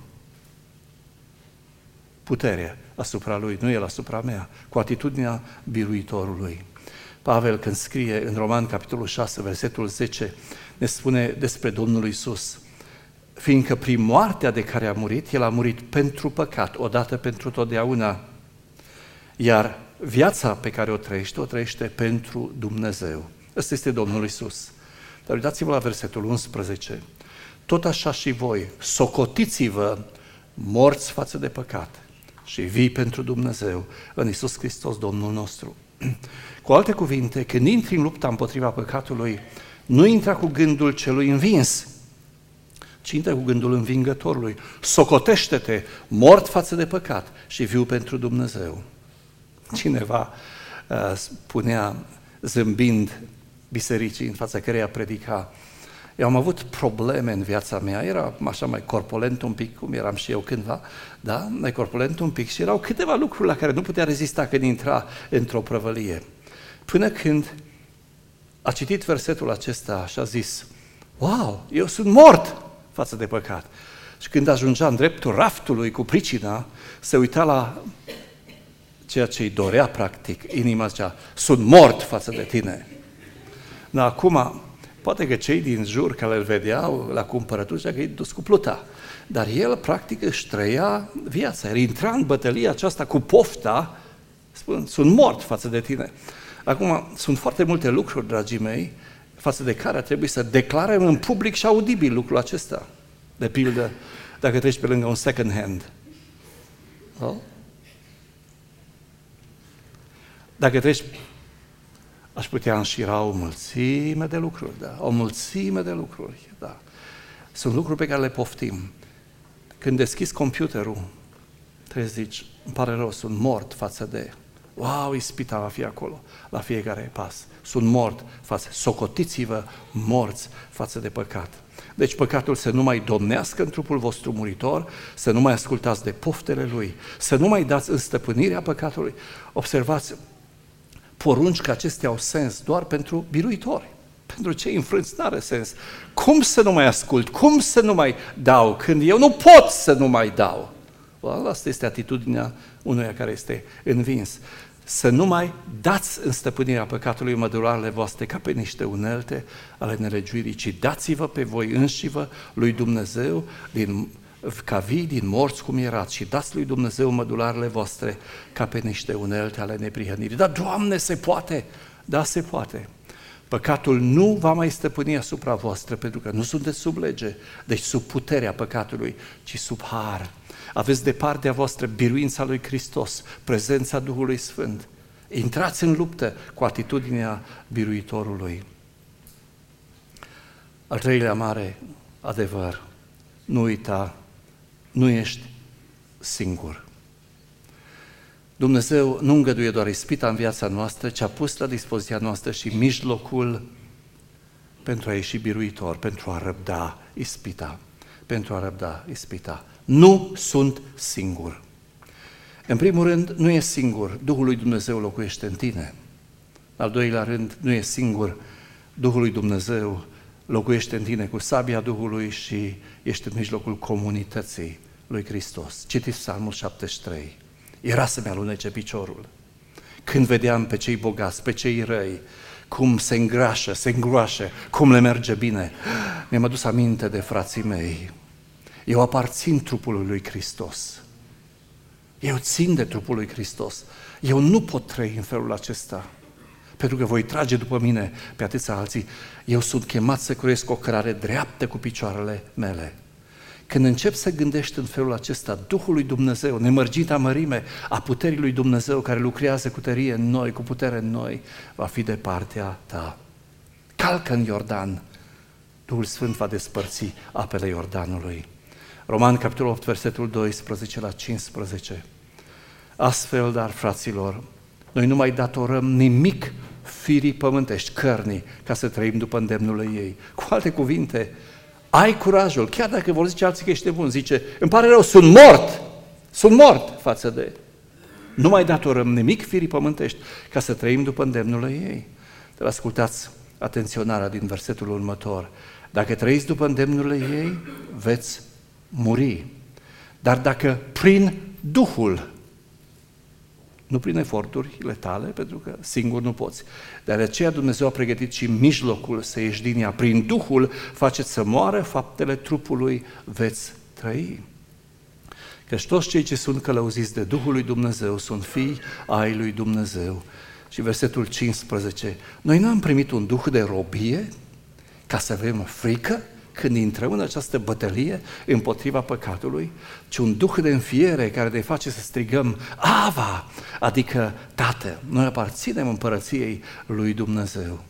putere asupra lui, nu el asupra mea, cu atitudinea biruitorului. Pavel, când scrie în Roman, capitolul 6, versetul 10, ne spune despre Domnul Iisus, fiindcă prin moartea de care a murit, el a murit pentru păcat, odată pentru totdeauna, iar viața pe care o trăiește pentru Dumnezeu. Ăsta este Domnul Iisus. Dar uitați-vă la versetul 11. Tot așa și voi, socotiți-vă morți față de păcat și vii pentru Dumnezeu în Iisus Hristos, Domnul nostru. Cu alte cuvinte, când intri în lupta împotriva păcatului, nu intra cu gândul celui învins, ci intră cu gândul învingătorului. Socotește-te mort față de păcat și viu pentru Dumnezeu. Cineva spunea, zâmbind bisericii în fața căreia predica, eu am avut probleme în viața mea, era așa mai corpulent un pic, cum eram și eu cândva, da? Mai corpulent un pic și erau câteva lucruri la care nu putea rezista când intra într-o prăvălie. Până când a citit versetul acesta și a zis, wow, eu sunt mort față de păcat. Și când ajungea în dreptul raftului cu pricina, se uita la ceea ce îi dorea practic, inima zicea, sunt mort față de tine. Dar acum, poate că cei din jur care îl vedeau la cumpărături, zicea că e dus cu pluta. Dar el practic își trăia viața, el intra în bătălia aceasta cu pofta, spun, sunt mort față de tine. Acum, sunt foarte multe lucruri, dragii mei, față de care trebuie să declarăm în public și audibil lucrul acesta. De pildă, dacă treci pe lângă un second hand. Oh? Dacă treci, aș putea înșira o mulțime de lucruri, da? O mulțime de lucruri, da. Sunt lucruri pe care le poftim. Când deschizi computerul, trebuie să zici, îmi pare rău, sunt mort față de... Wow, ispita va fi acolo, la fiecare pas. Sunt mort față, socotiți-vă morți față de păcat. Deci păcatul să nu mai domnească în trupul vostru muritor, să nu mai ascultați de poftele lui, să nu mai dați în stăpânirea păcatului. Observați, porunci că acestea au sens doar pentru biruitori, Pentru cei înfrânți n-are sens. Cum să nu mai ascult? Cum să nu mai dau când eu nu pot să nu mai dau? Asta este atitudinea unuia care este învins. Să nu mai dați în stăpânirea păcatului mădularele voastre ca pe niște unelte ale nelegiuirii, ci dați-vă pe voi înșivă lui Dumnezeu ca vii din morți cum erați și dați lui Dumnezeu mădularele voastre ca pe niște unelte ale neprihănirii. Dar, Doamne, se poate? Da, se poate. Păcatul nu va mai stăpâni asupra voastră, pentru că nu sunteți sub lege, deci sub puterea păcatului, ci sub har. Aveți de partea voastră biruința lui Hristos, prezența Duhului Sfânt. Intrați în luptă cu atitudinea biruitorului. Al treilea mare adevăr, nu uita, nu ești singur. Dumnezeu nu îngăduie doar ispita în viața noastră, ci a pus la dispoziția noastră și mijlocul pentru a ieși biruitor, pentru a răbda ispita. Pentru a răbda ispita. Nu sunt singur. În primul rând, nu e singur, Duhul lui Dumnezeu locuiește în tine. Al doilea rând, nu e singur, Duhul lui Dumnezeu locuiește în tine cu sabia Duhului și ești în mijlocul comunității lui Hristos. Citiți Psalmul 73. Era să-mi alunece piciorul. Când vedeam pe cei bogați, pe cei răi, cum se îngrașă, se îngroașă, cum le merge bine, mi-am adus aminte de frații mei. Eu aparțin trupului lui Hristos. Eu țin de trupul lui Hristos. Eu nu pot trăi în felul acesta, pentru că voi trage după mine pe atâția alții. Eu sunt chemat să cresc o cărare dreaptă cu picioarele mele. Când începi să gândești în felul acesta, Duhul lui Dumnezeu, nemărginita mărime a puterii lui Dumnezeu care lucrează cu tărie în noi, cu putere în noi, va fi de partea ta. Calcă în Iordan, Duhul Sfânt va despărți apele Iordanului. Roman, capitolul 8, versetul 12 la 15. Astfel, dar, fraților, noi nu mai datorăm nimic firii pământești, cărnii, ca să trăim după îndemnul ei. Cu alte cuvinte, ai curajul, chiar dacă vor zice alții că ești bun, zice, îmi pare rău, sunt mort față de. Nu mai datorăm nimic firii pământești, ca să trăim după îndemnul ei. Dar ascultați atenționarea din versetul următor. Dacă trăiți după îndemnul ei, veți muri. Dar dacă prin Duhul, nu prin eforturile tale, pentru că singur nu poți, dar de aceea Dumnezeu a pregătit și mijlocul să ieși din ea. Prin Duhul faceți să moară faptele trupului, veți trăi. Căci toți cei ce sunt călăuziți de Duhul lui Dumnezeu sunt fii ai lui Dumnezeu. Și versetul 15. Noi n-am primit un duh de robie ca să avem frică când intrăm în această bătălie împotriva păcatului, ci un duh de înfiere care ne face să strigăm Ava, adică Tată. Noi aparținem împărăției lui Dumnezeu.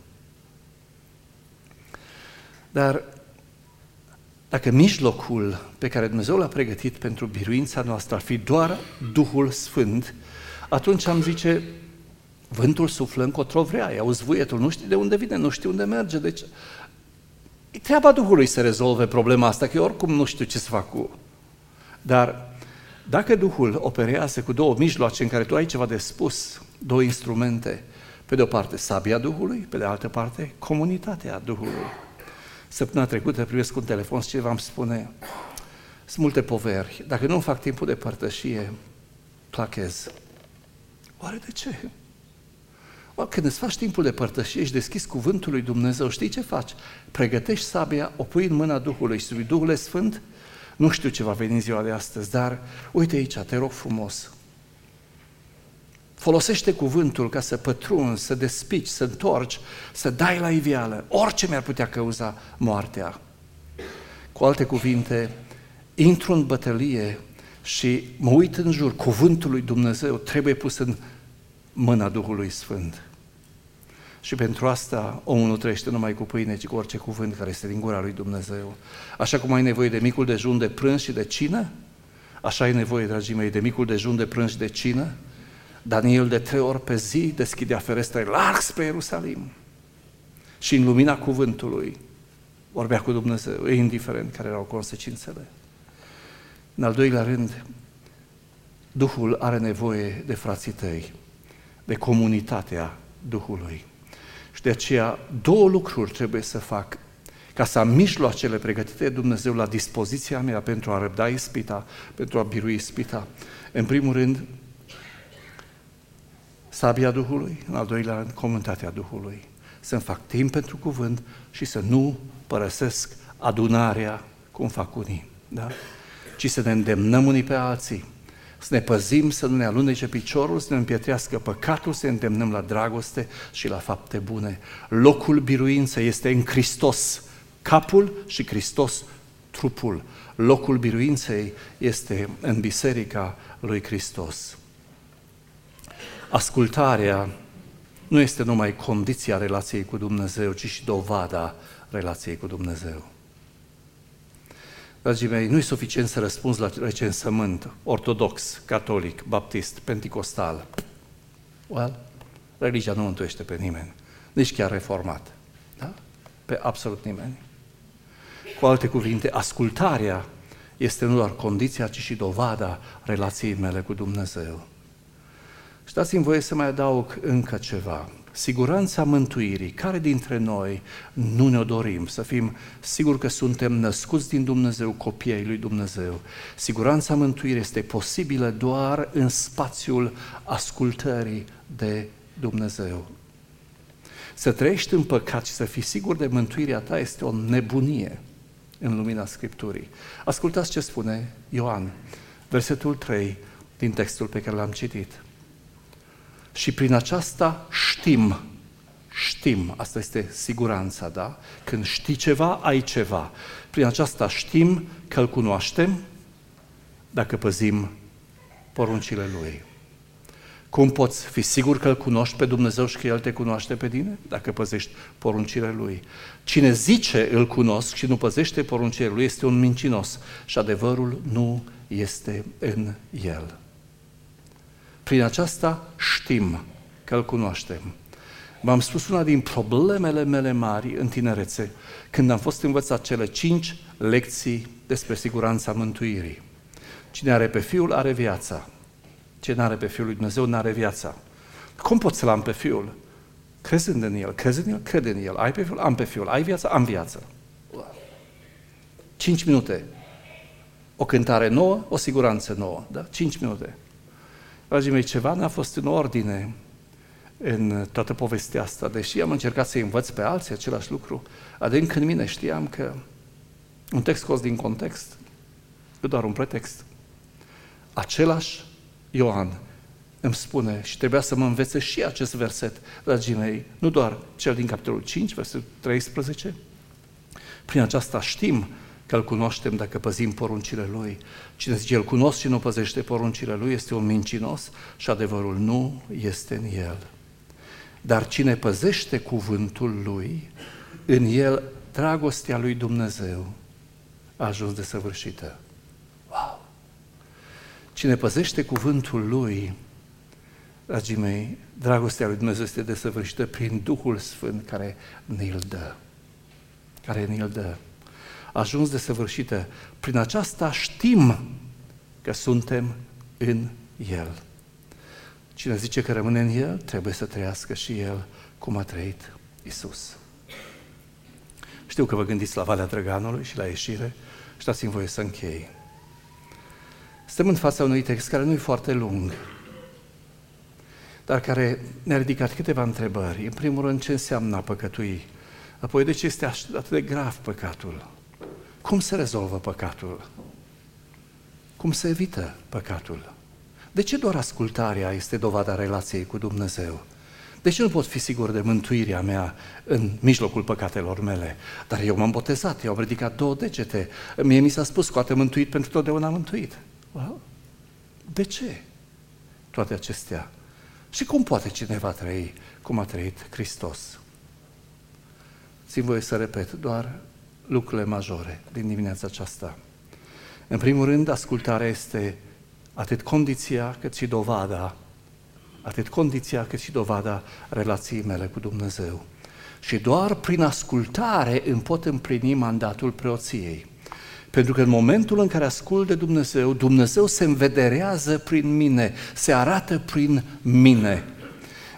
Dar dacă mijlocul pe care Dumnezeu l-a pregătit pentru biruința noastră ar fi doar Duhul Sfânt, atunci am zice, vântul suflă încotro vrea, auzi vuietul, nu știi de unde vine, nu știi unde merge, deci e treaba Duhului să rezolve problema asta, că eu oricum nu știu ce să fac cu. Dar dacă Duhul operează cu două mijloace în care tu ai ceva de spus, două instrumente, pe de o parte sabia Duhului, pe de altă parte comunitatea Duhului. Săptămâna trecută primesc un telefon și cineva îmi spune, sunt multe poveri, dacă nu fac timpul de părtășie, plachez. Oare de ce? Când îți faci timpul de părtășie și deschizi cuvântul lui Dumnezeu, știi ce faci? Pregătești sabia, o pui în mâna Duhului și spui, Duhule Sfânt, nu știu ce va veni ziua de astăzi, dar uite aici, te rog frumos, folosește cuvântul ca să pătrunzi, să despici, să întorci, să dai la iveală orice mi-ar putea căuza moartea. Cu alte cuvinte, intru în bătălie și mă uit în jur, cuvântul lui Dumnezeu trebuie pus în mâna Duhului Sfânt. Și pentru asta omul nu trăiește numai cu pâine, ci cu orice cuvânt care este din gura lui Dumnezeu. Așa cum ai nevoie de micul dejun de prânz și de cină, așa ai nevoie, dragii mei, de micul dejun de prânz și de cină. Daniel de 3 ori pe zi deschidea ferestre larg spre Ierusalim și în lumina cuvântului vorbea cu Dumnezeu, indiferent care erau consecințele. În al doilea rând, Duhul are nevoie de frații tăi, de comunitatea Duhului. Și de aceea două lucruri trebuie să fac ca să am mijloacele pregătite de Dumnezeu la dispoziția mea pentru a răbda ispita, pentru a birui ispita. În primul rând, sabia Duhului, în al doilea rând, comunitatea Duhului. Să-mi fac timp pentru cuvânt și să nu părăsesc adunarea cum fac unii, da? Ci să ne îndemnăm unii pe alții, să ne păzim, să nu ne alunece piciorul, să ne împietrească păcatul, să ne îndemnăm la dragoste și la fapte bune. Locul biruinței este în Hristos, capul și Hristos, trupul. Locul biruinței este în Biserica lui Hristos. Ascultarea nu este numai condiția relației cu Dumnezeu, ci și dovada relației cu Dumnezeu. Dragii mei, nu e suficient să răspunzi la recensământ ortodox, catolic, baptist, penticostal. Well, religia nu mântuiește pe nimeni, nici chiar reformat. Da? Pe absolut nimeni. Cu alte cuvinte, ascultarea este nu doar condiția, ci și dovada relației mele cu Dumnezeu. Și dați-mi voie să mai adaug încă ceva. Siguranța mântuirii. Care dintre noi nu ne-o dorim? Să fim siguri că suntem născuți din Dumnezeu, copii ai lui Dumnezeu. Siguranța mântuirii este posibilă doar în spațiul ascultării de Dumnezeu. Să trăiești în păcat și să fii sigur de mântuirea ta este o nebunie în lumina Scripturii. Ascultați ce spune Ioan, versetul 3 din textul pe care l-am citit. Și prin aceasta știm, asta este siguranța, da? Când știi ceva, ai ceva. Prin aceasta știm că îl cunoaștem dacă păzim poruncile Lui. Cum poți fi sigur că îl cunoști pe Dumnezeu și că El te cunoaște pe tine? Dacă păzești poruncile Lui. Cine zice îl cunosc și nu păzește poruncile Lui este un mincinos și adevărul nu este în el. Prin aceasta știm că îl cunoaștem. V-am spus una din problemele mele mari în tinerețe, când am fost învățat cele 5 lecții despre siguranța mântuirii. Cine are pe Fiul are viața. Cine n-are pe Fiul lui Dumnezeu n-are viața. Cum pot să-L am pe Fiul? Crezând în El, cred în El. Ai pe Fiul? Am pe Fiul. Ai viață? Am viață. 5 minute. O cântare nouă, o siguranță nouă. Da? 5 minute. Dragii mei, ceva n-a fost în ordine în toată povestea asta, deși am încercat să învăț pe alții același lucru, adânc în mine știam că un text scos din context e doar un pretext. Același Ioan îmi spune și trebuia să mă învețe și acest verset, dragii mei, nu doar cel din capitolul 5, versetul 13, prin aceasta știm că îl cunoaștem dacă păzim poruncile Lui. Cine zice îl cunosc și nu păzește poruncile Lui este un mincinos și adevărul nu este în el. Dar cine păzește cuvântul Lui, în el dragostea lui Dumnezeu a ajuns desăvârșită. Wow! Cine păzește cuvântul Lui, dragii mei, dragostea lui Dumnezeu este desăvârșită prin Duhul Sfânt care ne-l dă. Care ne-l dă. A ajuns desăvârșită. Prin aceasta știm că suntem în El. Cine zice că rămâne în El, trebuie să trăiască și El cum a trăit Iisus. Știu că vă gândiți la Valea Drăganului și la ieșire și dați-mi voie să închei. Suntem în fața unui text care nu e foarte lung, dar care ne-a ridicat câteva întrebări. În primul rând, ce înseamnă a păcătui? Apoi, de ce este atât de grav păcatul? Cum se rezolvă păcatul? Cum se evită păcatul? De ce doar ascultarea este dovada relației cu Dumnezeu? De ce nu pot fi sigur de mântuirea mea în mijlocul păcatelor mele? Dar eu m-am botezat, eu am ridicat 2 degete, mie mi s-a spus, scoate mântuit pentru totdeauna mântuit. Well, de ce toate acestea? Și cum poate cineva trăi cum a trăit Hristos? Țin voie să repet doar lucrurile majore din dimineața aceasta. În primul rând, ascultarea este atât condiția cât și dovada relației mele cu Dumnezeu. Și doar prin ascultare îmi pot împlini mandatul preoției. Pentru că în momentul în care ascult de Dumnezeu, Dumnezeu se învederează prin mine, se arată prin mine.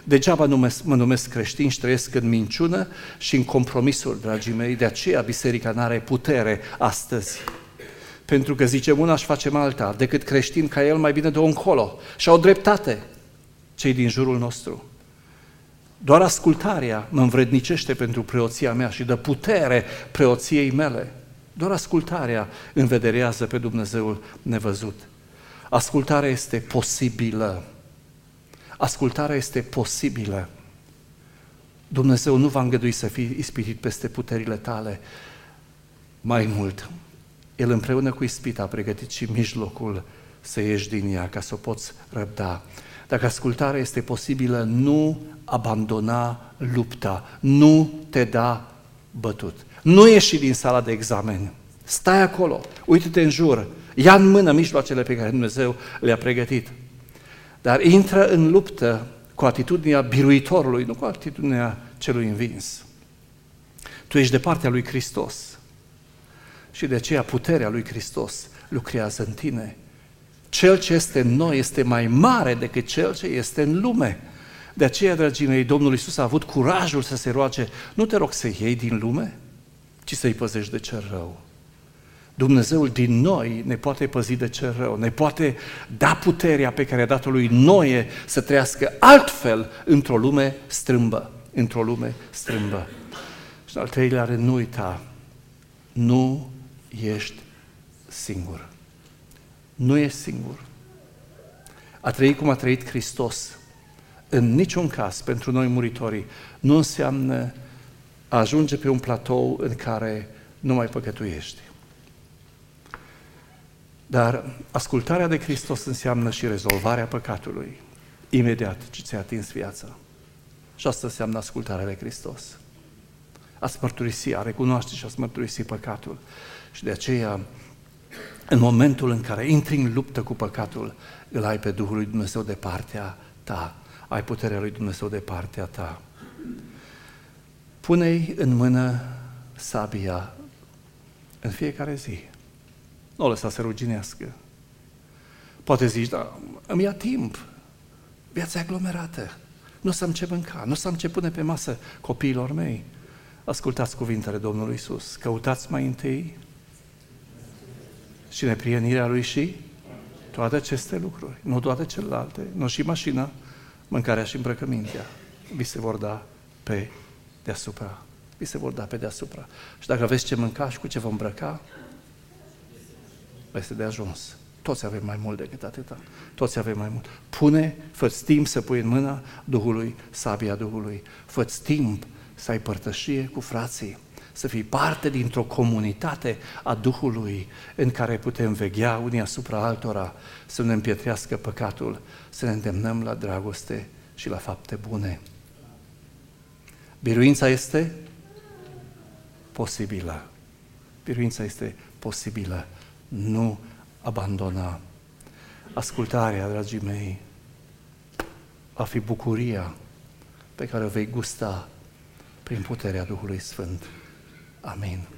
Degeaba mă numesc creștin și trăiesc în minciună și în compromisuri, dragii mei, de aceea biserica n-are putere astăzi. Pentru că zicem una și facem alta, decât creștin ca el mai bine dă-o încolo. Și au dreptate cei din jurul nostru. Doar ascultarea mă învrednicește pentru preoția mea și dă putere preoției mele. Doar ascultarea învederează pe Dumnezeul nevăzut. Ascultarea este posibilă. Ascultarea este posibilă. Dumnezeu nu va îngădui să fii ispitit peste puterile tale. Mai mult, El împreună cu ispita a pregătit și mijlocul să ieși din ea, ca să o poți răbda. Dacă ascultarea este posibilă, nu abandona lupta, nu te da bătut. Nu ieși din sala de examen. Stai acolo, uite-te în jur, ia în mână mijloacele pe care Dumnezeu le-a pregătit. Dar intră în luptă cu atitudinea biruitorului, nu cu atitudinea celui învins. Tu ești de partea lui Hristos și de aceea puterea lui Hristos lucrează în tine. Cel ce este în noi este mai mare decât cel ce este în lume. De aceea, dragii mei, Domnul Iisus a avut curajul să se roage, nu te rog să iei din lume, ci să-i păzești de cel rău. Dumnezeul din noi ne poate păzi de cel rău, ne poate da puterea pe care a dat-o lui Noe să trăiască altfel într-o lume strâmbă, într-o lume strâmbă. Și în al treilea rând, nu uita, nu ești singur. Nu ești singur. A trăi cum a trăit Hristos, în niciun caz, pentru noi muritorii, nu înseamnă a ajunge pe un platou în care nu mai păcătuiești. Dar ascultarea de Hristos înseamnă și rezolvarea păcatului, imediat ce ți-a atins viața. Și asta înseamnă ascultarea de Hristos. A-ți mărturisi, a recunoaște și a-ți mărturisi păcatul. Și de aceea, în momentul în care intri în luptă cu păcatul, îl ai pe Duhul lui Dumnezeu de partea ta. Ai puterea lui Dumnezeu de partea ta. Pune-i în mână sabia în fiecare zi. Nu o lăsa să ruginească. Poate zici, da, îmi ia timp. Viața e aglomerată. Nu o să am ce mânca, nu o să am ce pune pe masă copiilor mei. Ascultați cuvintele Domnului Iisus. Căutați mai întâi și neprienirea Lui și toate aceste lucruri, nu toate celelalte, nu și mașina, mâncarea și îmbrăcămintea, vi se vor da pe deasupra. Vi se vor da pe deasupra. Și dacă aveți ce mânca și cu ce vă îmbrăca, este de ajuns. Toți avem mai mult decât atâta. Toți avem mai mult. Fă-ți timp să pui în mâna Duhului, sabia Duhului. Fă-ți timp să ai părtășie cu frații, să fii parte dintr-o comunitate a Duhului în care putem veghea unii asupra altora, să ne împietrească păcatul, să ne îndemnăm la dragoste și la fapte bune. Biruința este posibilă. Biruința este posibilă. Nu abandona. Ascultarea, dragii mei, va fi bucuria pe care o vei gusta prin puterea Duhului Sfânt. Amin.